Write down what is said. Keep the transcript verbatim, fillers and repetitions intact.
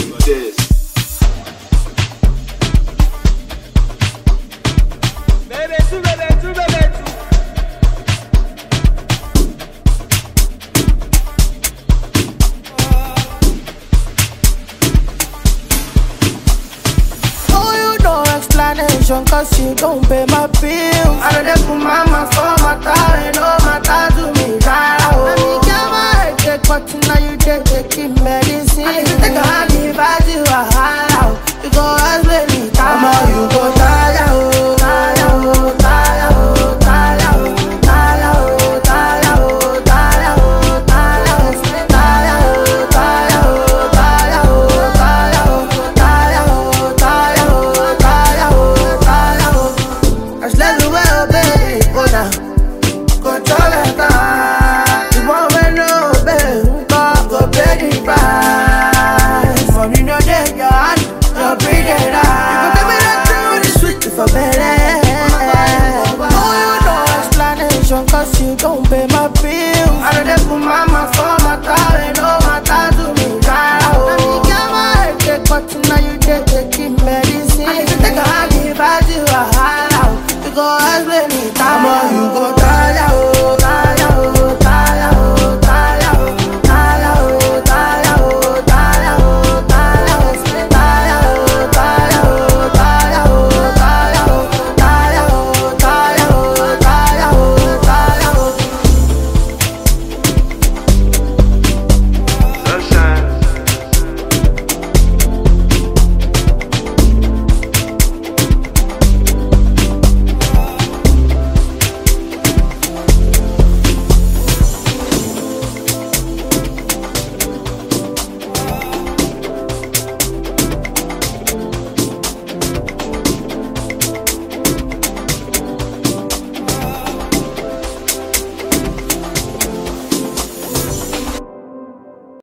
this. Baby, tu, baby, tu, baby, tu. Explanation, cause you don't pay my bills. I don't put my mouth for my time, and all my time to me now. Let me get my head, get but now you take, take medicine. I need to take a hard leave, I